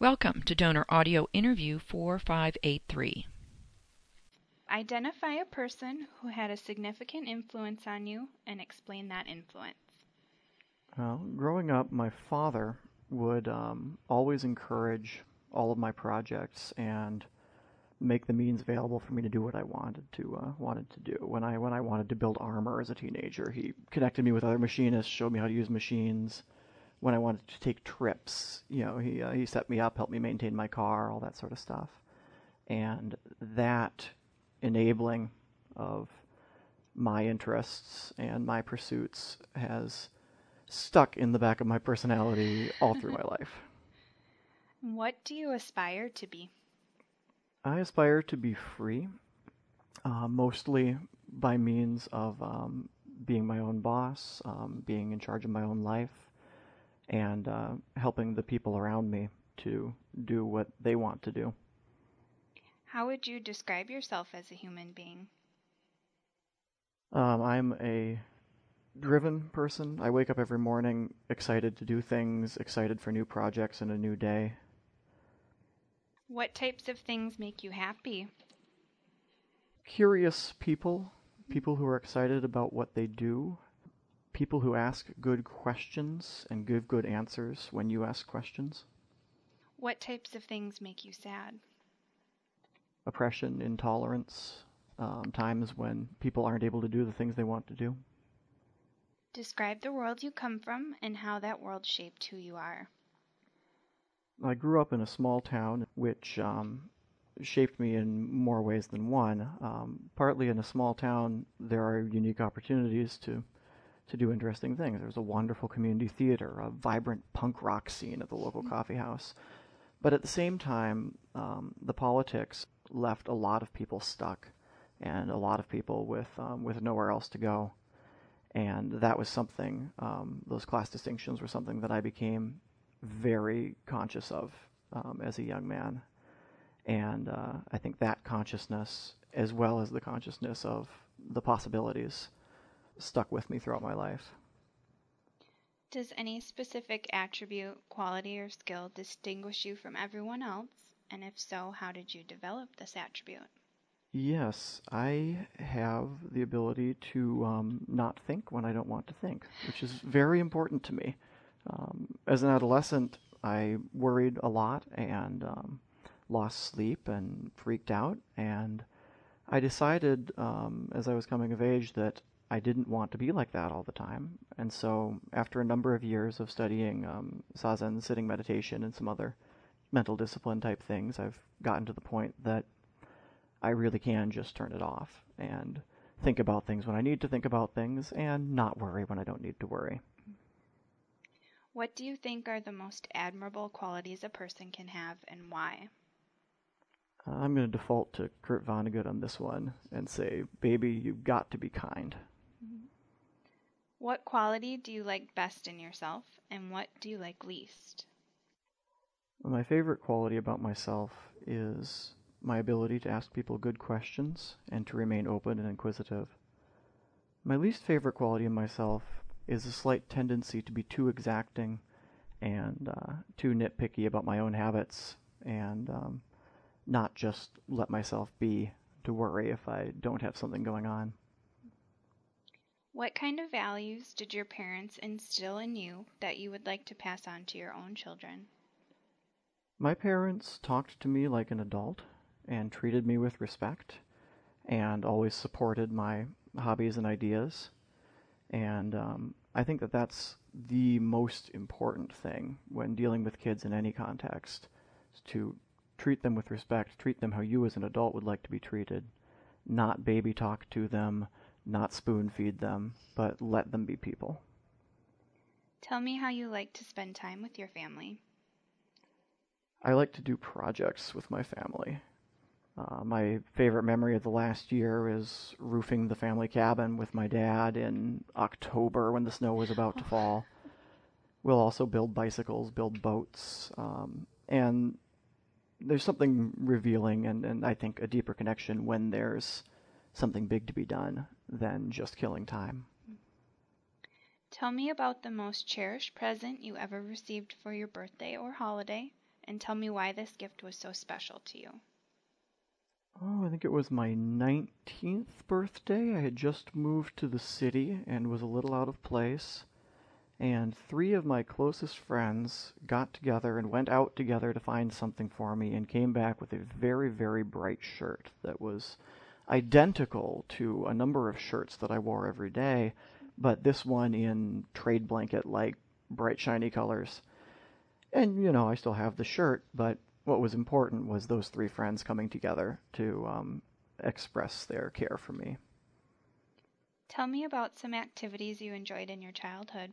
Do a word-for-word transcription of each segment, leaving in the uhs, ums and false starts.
Welcome to Donor Audio Interview four five eight three. Identify a person who had a significant influence on you and explain that influence. Well, growing up, my father would um, always encourage all of my projects and make the means available for me to do what I wanted to uh, wanted to do. When I when I wanted to build armor as a teenager, he connected me with other machinists, showed me how to use machines. When I wanted to take trips, you know, he uh, he set me up, helped me maintain my car, all that sort of stuff. And that enabling of my interests and my pursuits has stuck in the back of my personality all through my life. What do you aspire to be? I aspire to be free, uh, mostly by means of um, being my own boss, um, being in charge of my own life, and uh, helping the people around me to do what they want to do. How would you describe yourself as a human being? Um, I'm a driven person. I wake up every morning excited to do things, excited for new projects and a new day. What types of things make you happy? Curious people, people who are excited about what they do, people who ask good questions and give good answers when you ask questions. What types of things make you sad? Oppression, intolerance, um, times when people aren't able to do the things they want to do. Describe the world you come from and how that world shaped who you are. I grew up in a small town which um, shaped me in more ways than one. Um, partly in a small town, there are unique opportunities to to do interesting things. There's a wonderful community theater, a vibrant punk rock scene at the local coffee house. But at the same time, um, the politics left a lot of people stuck and a lot of people with um, with nowhere else to go. And that was something, um, those class distinctions were something that I became very conscious of um, as a young man. And uh, I think that consciousness, as well as the consciousness of the possibilities, stuck with me throughout my life. Does any specific attribute, quality, or skill distinguish you from everyone else? And if so, how did you develop this attribute? Yes, I have the ability to um, not think when I don't want to think, which is very important to me. Um, as an adolescent, I worried a lot and um, lost sleep and freaked out. And I decided um, as I was coming of age that I didn't want to be like that all the time. And so after a number of years of studying um, Zazen, sitting meditation, and some other mental discipline type things, I've gotten to the point that I really can just turn it off and think about things when I need to think about things and not worry when I don't need to worry. What do you think are the most admirable qualities a person can have and why? Uh, I'm going to default to Kurt Vonnegut on this one and say, baby, you've got to be kind. What quality do you like best in yourself and what do you like least? Well, my favorite quality about myself is my ability to ask people good questions and to remain open and inquisitive. My least favorite quality in myself is a slight tendency to be too exacting and uh, too nitpicky about my own habits and um, not just let myself be to worry if I don't have something going on. What kind of values did your parents instill in you that you would like to pass on to your own children? My parents talked to me like an adult and treated me with respect and always supported my hobbies and ideas. And um, I think that that's the most important thing when dealing with kids in any context, is to treat them with respect, treat them how you as an adult would like to be treated, not baby talk to them, not spoon feed them, but let them be people. Tell me how you like to spend time with your family. I like to do projects with my family. Uh, my favorite memory of the last year is roofing the family cabin with my dad in October when the snow was about to fall. We'll also build bicycles, build boats, um, and there's something revealing and, and I think a deeper connection when there's something big to be done than just killing time. Tell me about the most cherished present you ever received for your birthday or holiday, and tell me why this gift was so special to you. Oh, I think it was my nineteenth birthday. I had just moved to the city and was a little out of place. And three of my closest friends got together and went out together to find something for me and came back with a very, very bright shirt that was identical to a number of shirts that I wore every day, but this one in trade blanket-like bright, shiny colors. And, you know, I still have the shirt, but what was important was those three friends coming together to um, express their care for me. Tell me about some activities you enjoyed in your childhood.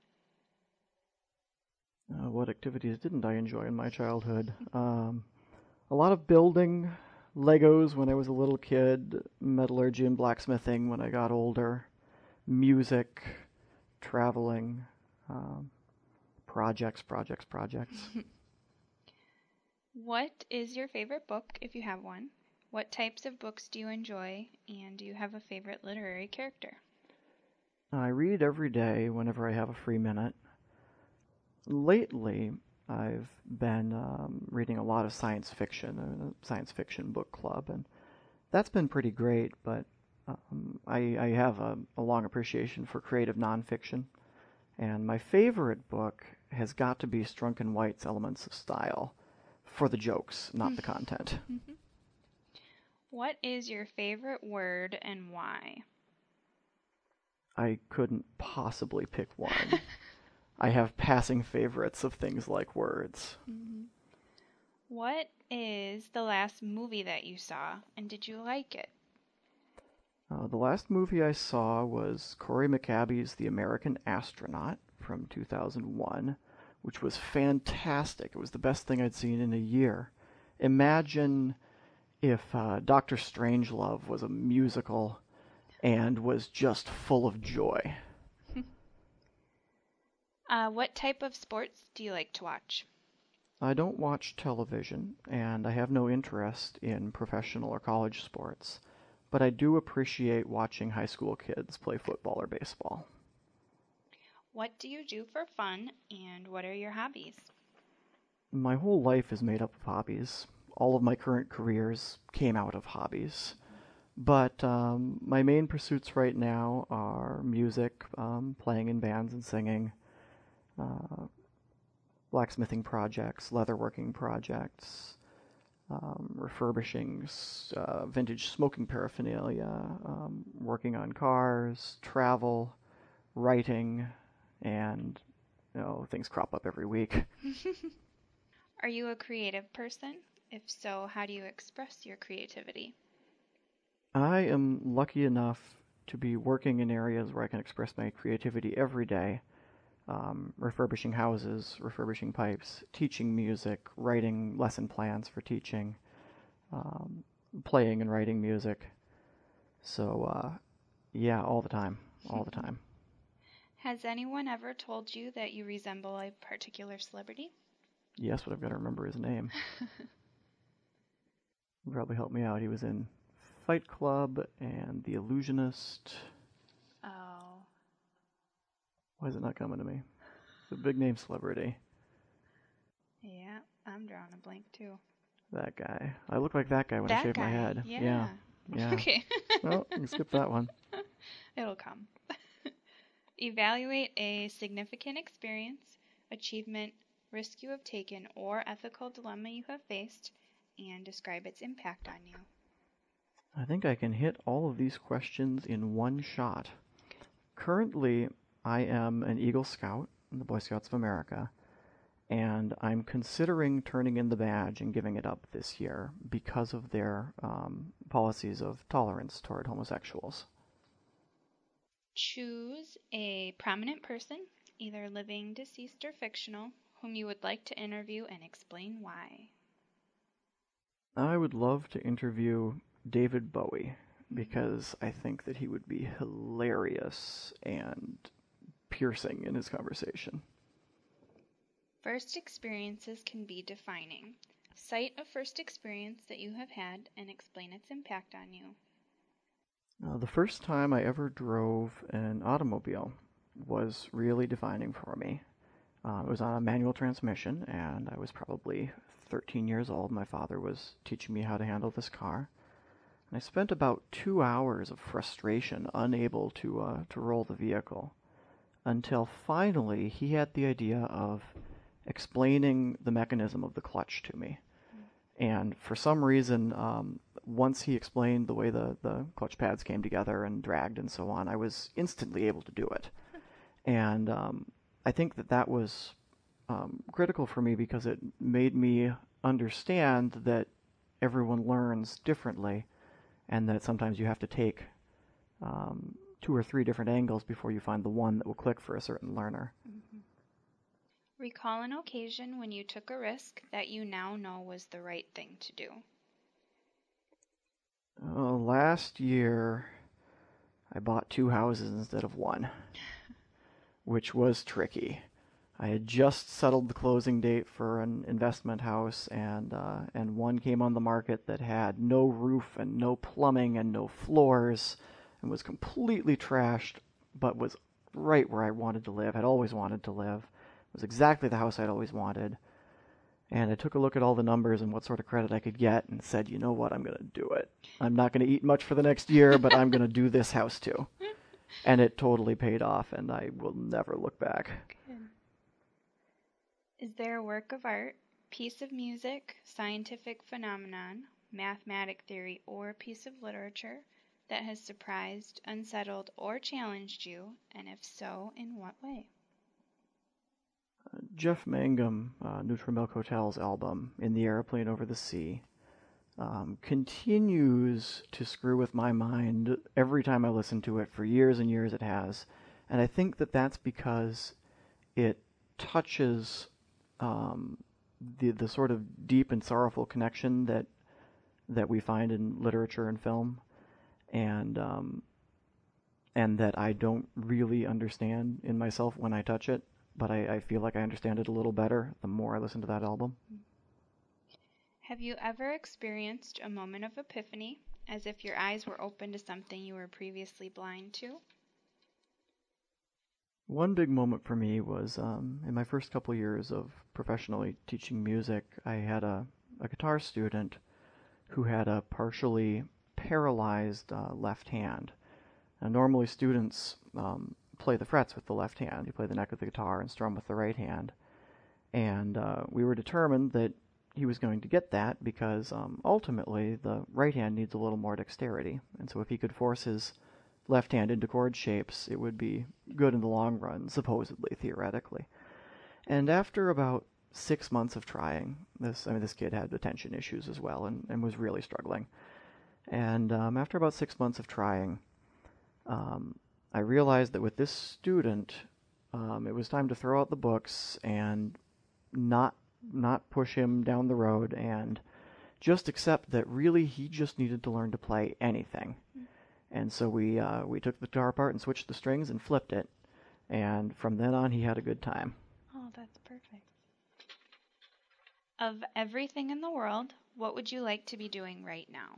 Uh, what activities didn't I enjoy in my childhood? Um, a lot of building, Legos when I was a little kid, metallurgy and blacksmithing when I got older, music, traveling, um, projects, projects, projects. What is your favorite book, if you have one? What types of books do you enjoy, and do you have a favorite literary character? I read every day whenever I have a free minute. Lately, I've been um, reading a lot of science fiction, a science fiction book club, and that's been pretty great, but um, I, I have a, a long appreciation for creative nonfiction, and my favorite book has got to be Strunk and White's Elements of Style, for the jokes, not the content. What is your favorite word and why? I couldn't possibly pick one. I have passing favorites of things like words. Mm-hmm. What is the last movie that you saw, and did you like it? Uh, the last movie I saw was Corey McAbey's The American Astronaut from two thousand one, which was fantastic. It was the best thing I'd seen in a year. Imagine if uh, Doctor Strangelove was a musical and was just full of joy. Uh, what type of sports do you like to watch? I don't watch television, and I have no interest in professional or college sports, but I do appreciate watching high school kids play football or baseball. What do you do for fun, and what are your hobbies? My whole life is made up of hobbies. All of my current careers came out of hobbies. But um, my main pursuits right now are music, um, playing in bands and singing, uh, blacksmithing projects, leatherworking projects, um, refurbishing uh, vintage smoking paraphernalia, um, working on cars, travel, writing, and you know things crop up every week. Are you a creative person? If so, how do you express your creativity? I am lucky enough to be working in areas where I can express my creativity every day. Um, refurbishing houses, refurbishing pipes, teaching music, writing lesson plans for teaching, um, playing and writing music. So, uh, yeah, all the time, all the time. Has anyone ever told you that you resemble a particular celebrity? Yes, but I've got to remember his name. He'll probably help me out. He was in Fight Club and The Illusionist. Oh. Why is it not coming to me? It's a big name celebrity. Yeah, I'm drawing a blank too. That guy. I look like that guy when that I shave guy. my head. Yeah. Yeah. yeah. Okay. Well, you can skip that one. It'll come. Evaluate a significant experience, achievement, risk you have taken, or ethical dilemma you have faced, and describe its impact on you. I think I can hit all of these questions in one shot. Currently, I am an Eagle Scout in the Boy Scouts of America, and I'm considering turning in the badge and giving it up this year because of their um, policies of tolerance toward homosexuals. Choose a prominent person, either living, deceased, or fictional, whom you would like to interview and explain why. I would love to interview David Bowie because I think that he would be hilarious and piercing in his conversation. First experiences can be defining. Cite a first experience that you have had and explain its impact on you. Uh, the first time I ever drove an automobile was really defining for me. Uh, it was on a manual transmission, and I was probably thirteen years old. My father was teaching me how to handle this car. And I spent about two hours of frustration unable to uh, to roll the vehicle until finally he had the idea of explaining the mechanism of the clutch to me. And for some reason, um, once he explained the way the, the clutch pads came together and dragged and so on, I was instantly able to do it. And um, I think that that was um, critical for me because it made me understand that everyone learns differently and that sometimes you have to take um, two or three different angles before you find the one that will click for a certain learner. Mm-hmm. Recall an occasion when you took a risk that you now know was the right thing to do. Uh, last year, I bought two houses instead of one, which was tricky. I had just settled the closing date for an investment house, and uh, and one came on the market that had no roof and no plumbing and no floors, and was completely trashed, but was right where I wanted to live, had always wanted to live. It was exactly the house I'd always wanted. And I took a look at all the numbers and what sort of credit I could get and said, you know what, I'm going to do it. I'm not going to eat much for the next year, but I'm going to do this house too. And it totally paid off, and I will never look back. Good. Is there a work of art, piece of music, scientific phenomenon, mathematic theory, or piece of literature that has surprised, unsettled, or challenged you, and if so, in what way? Uh, Jeff Mangum, uh, Nutrimilk Hotel's album, In the Airplane Over the Sea, um, continues to screw with my mind every time I listen to it. For years and years it has. And I think that that's because it touches um, the the sort of deep and sorrowful connection that that we find in literature and film, and um, and that I don't really understand in myself when I touch it, but I, I feel like I understand it a little better the more I listen to that album. Have you ever experienced a moment of epiphany, as if your eyes were open to something you were previously blind to? One big moment for me was um, in my first couple years of professionally teaching music, I had a, a guitar student who had a partially paralyzed uh, left hand. Now, normally students um, play the frets with the left hand. You play the neck of the guitar and strum with the right hand. And uh, we were determined that he was going to get that because um, ultimately the right hand needs a little more dexterity. And so if he could force his left hand into chord shapes, it would be good in the long run, supposedly, theoretically. And after about six months of trying, this I mean, this kid had attention issues as well and, and was really struggling. And um, after about six months of trying, um, I realized that with this student, um, it was time to throw out the books and not not push him down the road and just accept that really he just needed to learn to play anything. Mm-hmm. And so we uh, we took the guitar apart and switched the strings and flipped it. And from then on, he had a good time. Oh, that's perfect. Of everything in the world, what would you like to be doing right now?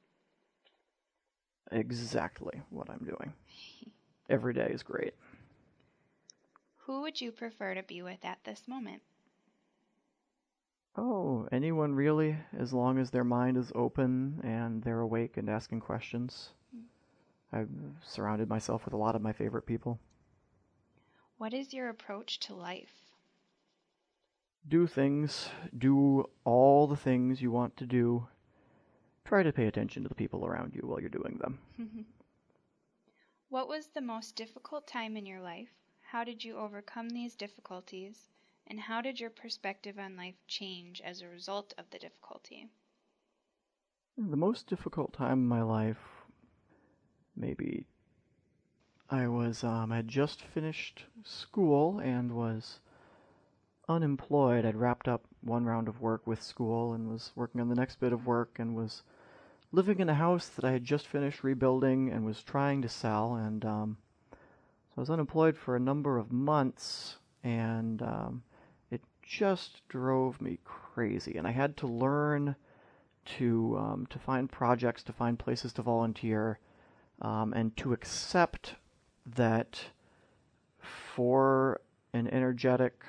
Exactly what I'm doing. Every day is great. Who would you prefer to be with at this moment? Oh, anyone really, as long as their mind is open and they're awake and asking questions. I've surrounded myself with a lot of my favorite people. What is your approach to life? Do things. Do all the things you want to do. Try to pay attention to the people around you while you're doing them. What was the most difficult time in your life? How did you overcome these difficulties? And how did your perspective on life change as a result of the difficulty? The most difficult time in my life, maybe I was, um, I had just finished school and was unemployed. I'd wrapped up one round of work with school and was working on the next bit of work and was living in a house that I had just finished rebuilding and was trying to sell. And um, so I was unemployed for a number of months, and um, it just drove me crazy. And I had to learn to um, to find projects, to find places to volunteer, um, and to accept that for an energetic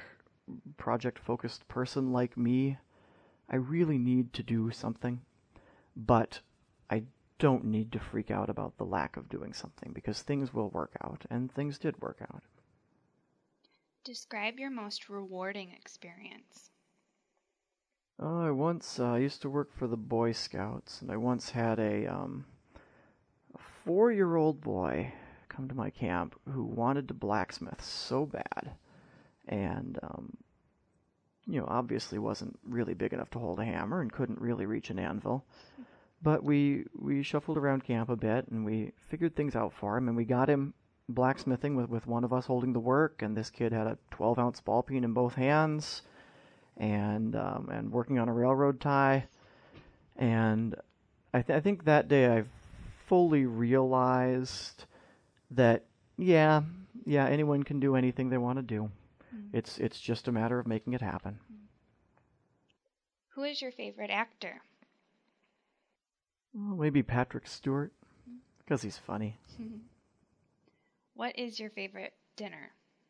project-focused person like me, I really need to do something, but I don't need to freak out about the lack of doing something because things will work out, and things did work out. Describe your most rewarding experience. Oh, I once uh, used to work for the Boy Scouts, and I once had a, um, a four-year-old boy come to my camp who wanted to blacksmith so bad, and um, you know, obviously wasn't really big enough to hold a hammer and couldn't really reach an anvil. But we we shuffled around camp a bit, and we figured things out for him, and we got him blacksmithing with, with one of us holding the work, and this kid had a twelve-ounce ball peen in both hands, and um, and working on a railroad tie. And I, th- I think that day I fully realized that, yeah, yeah, anyone can do anything they want to do. Mm-hmm. It's it's just a matter of making it happen. Who is your favorite actor? Well, maybe Patrick Stewart, because he's funny. What is your favorite dinner?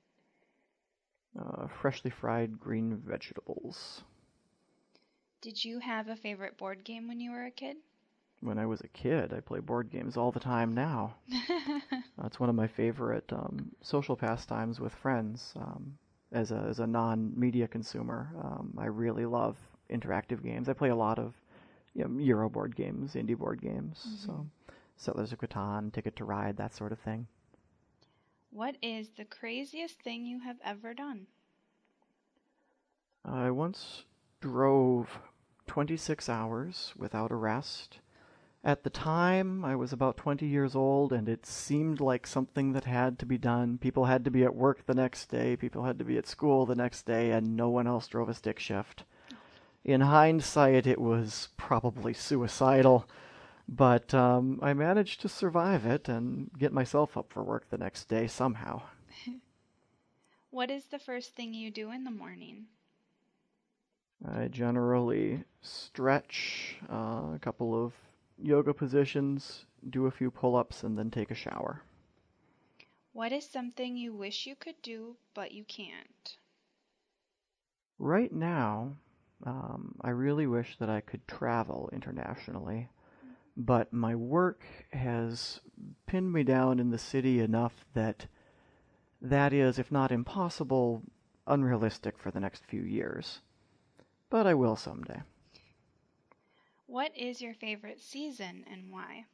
Uh, freshly fried green vegetables. Did you have a favorite board game when you were a kid? When I was a kid, I play board games all the time now. uh, it's one of my favorite um, social pastimes with friends. Um, as a as a non-media consumer, um, I really love interactive games. I play a lot of you know, Euro board games, indie board games, mm-hmm. so Settlers of Catan, Ticket to Ride, that sort of thing. What is the craziest thing you have ever done? I once drove twenty-six hours without a rest. At the time, I was about twenty years old, and it seemed like something that had to be done. People had to be at work the next day, people had to be at school the next day, and no one else drove a stick shift. In hindsight, it was probably suicidal, but um, I managed to survive it and get myself up for work the next day somehow. What is the first thing you do in the morning? I generally stretch, uh, a couple of yoga positions, do a few pull-ups, and then take a shower. What is something you wish you could do, but you can't? Right now, um, I really wish that I could travel internationally, but my work has pinned me down in the city enough that that is, if not impossible, unrealistic for the next few years. But I will someday. What is your favorite season and why?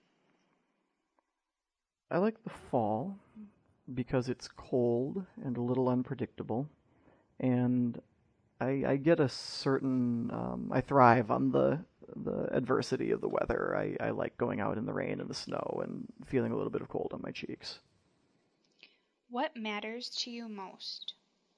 I like the fall because it's cold and a little unpredictable, and I, I get a certain, um, I thrive on the the adversity of the weather. I, I like going out in the rain and the snow and feeling a little bit of cold on my cheeks. What matters to you most?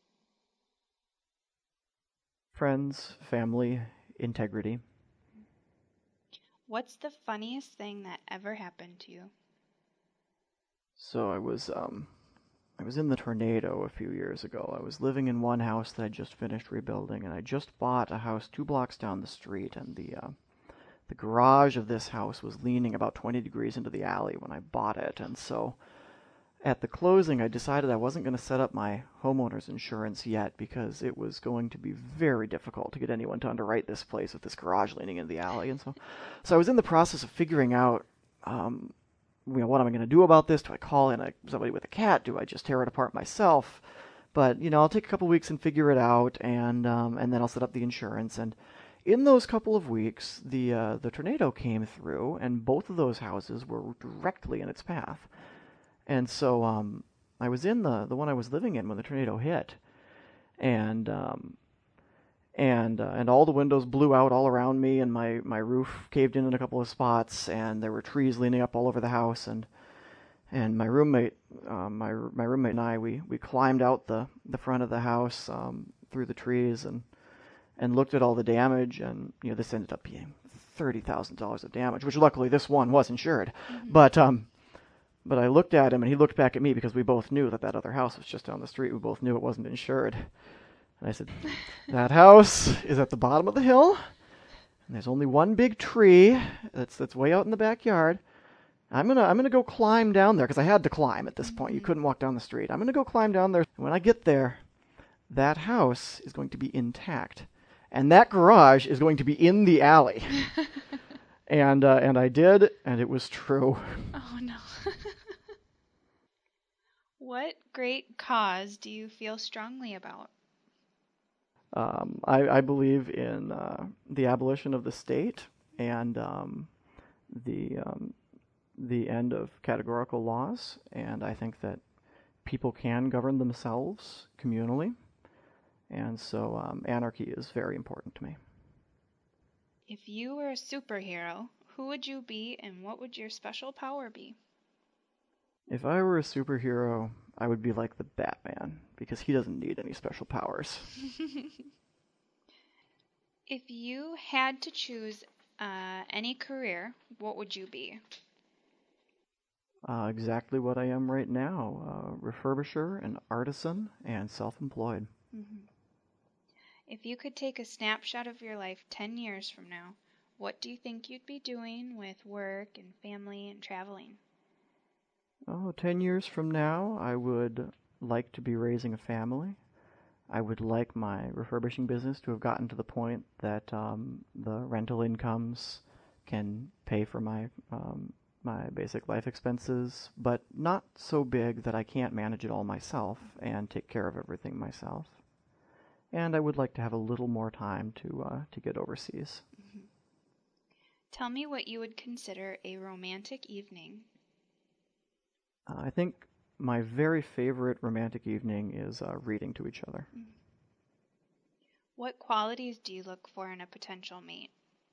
Friends, family, integrity. What's the funniest thing that ever happened to you? So I was um I was in the tornado a few years ago. I was living in one house that I just finished rebuilding, and I just bought a house two blocks down the street, and the uh, the garage of this house was leaning about twenty degrees into the alley when I bought it, and so at the closing I decided I wasn't going to set up my homeowner's insurance yet because it was going to be very difficult to get anyone to underwrite this place with this garage leaning into the alley, and so so I was in the process of figuring out um, you know, what am I going to do about this? Do I call in a, somebody with a cat? Do I just tear it apart myself? But, you know, I'll take a couple weeks and figure it out, and um, and then I'll set up the insurance. And in those couple of weeks, the uh, the tornado came through, and both of those houses were directly in its path. And so um, I was in the, the one I was living in when the tornado hit, and um, and uh, and all the windows blew out all around me, and my, my roof caved in in a couple of spots, and there were trees leaning up all over the house, and and my roommate, uh, my my roommate and I, we, we climbed out the, the front of the house um, through the trees and and looked at all the damage, and you know this ended up being thirty thousand dollars of damage, which luckily this one was insured, mm-hmm. but um. But I looked at him, and he looked back at me because we both knew that that other house was just down the street. We both knew it wasn't insured. And I said, that house is at the bottom of the hill, and there's only one big tree that's that's way out in the backyard. I'm gonna I'm gonna go climb down there because I had to climb at this point. You couldn't walk down the street. I'm gonna go climb down there. And when I get there, that house is going to be intact, and that garage is going to be in the alley. and uh, and I did, and it was true. Oh, no. What great cause do you feel strongly about? Um, I, I believe in uh, the abolition of the state and um, the um, the end of categorical laws, and I think that people can govern themselves communally, and so um, anarchy is very important to me. If you were a superhero, who would you be and what would your special power be? If I were a superhero, I would be like the Batman, because he doesn't need any special powers. If you had to choose uh, any career, what would you be? Uh, exactly what I am right now, uh, refurbisher, an artisan, and self-employed. Mm-hmm. If you could take a snapshot of your life ten years from now, what do you think you'd be doing with work and family and traveling? Oh, ten years from now, I would like to be raising a family. I would like my refurbishing business to have gotten to the point that um, the rental incomes can pay for my um, my basic life expenses, but not so big that I can't manage it all myself and take care of everything myself. And I would like to have a little more time to uh, to get overseas. Mm-hmm. Tell me what you would consider a romantic evening. Uh, I think my very favorite romantic evening is uh, reading to each other. Mm-hmm. What qualities do you look for in a potential mate?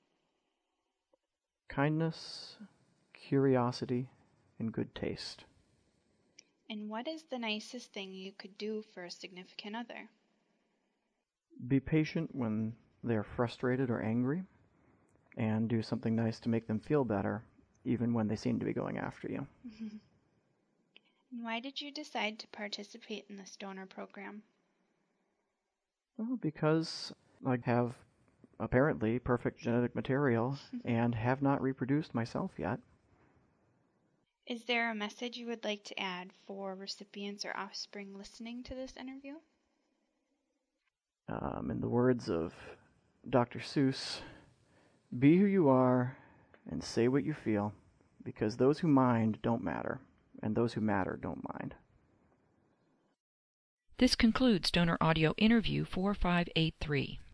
Kindness, curiosity, and good taste. And what is the nicest thing you could do for a significant other? Be patient when they're frustrated or angry, and do something nice to make them feel better, even when they seem to be going after you. Mm-hmm. And why did you decide to participate in this donor program? Well, because I have apparently perfect genetic material and have not reproduced myself yet. Is there a message you would like to add for recipients or offspring listening to this interview? Um, in the words of Doctor Seuss, be who you are and say what you feel, because those who mind don't matter, and those who matter don't mind. This concludes Donor Audio Interview four five eight three.